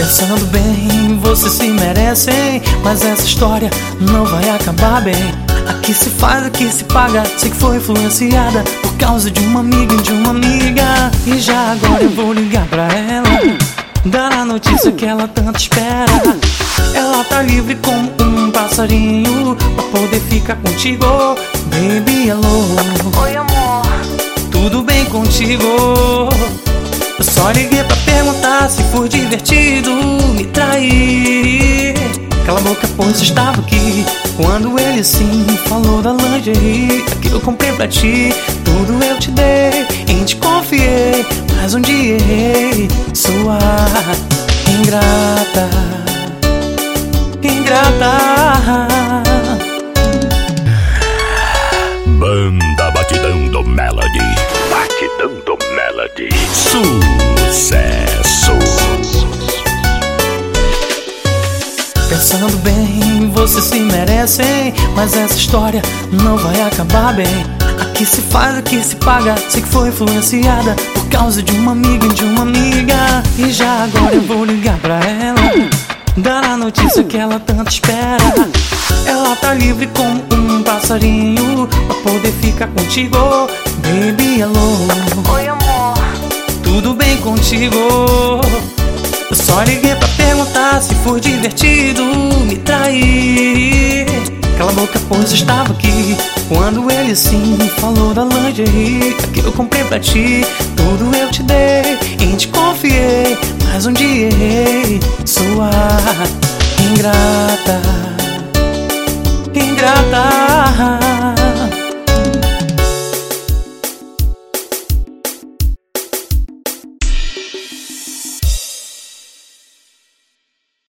Pensando bem, vocês se merecem, mas essa história não vai acabar bem. Aqui se faz, aqui se paga. Sei que foi influenciada por causa de uma amiga e de uma amiga. E já agora eu vou ligar pra ela, dar a notícia que ela tanto espera. Ela tá livre como um passarinho pra poder ficar contigo. Baby, alô. Oi, amor. Tudo bem contigo? Eu só liguei pra perguntar se foi divertido me trair. Cala a boca, pois eu estava aqui quando ele sim falou da lingerie. Aquilo eu comprei pra ti, tudo eu te dei, em te confiei, mas um dia errei. Sua ingrata, ingrata. Banda Batidão do Melody. Batidão do Melody. Sucesso. Pensando bem, vocês se merecem, mas essa história não vai acabar bem. Aqui se faz, aqui se paga. Sei que foi influenciada por causa de uma amiga e de uma amiga. E já agora eu vou ligar pra ela, dar a notícia que ela tanto espera. Ela tá livre como um passarinho pra poder ficar contigo. Baby, alô. Oi, amor. Tudo bem contigo? Eu só liguei pra perguntar se foi divertido me trair. Cala a boca, pois eu estava aqui quando ele sim falou da lingerie. Aquilo eu comprei pra ti, tudo eu te dei, em te confiei,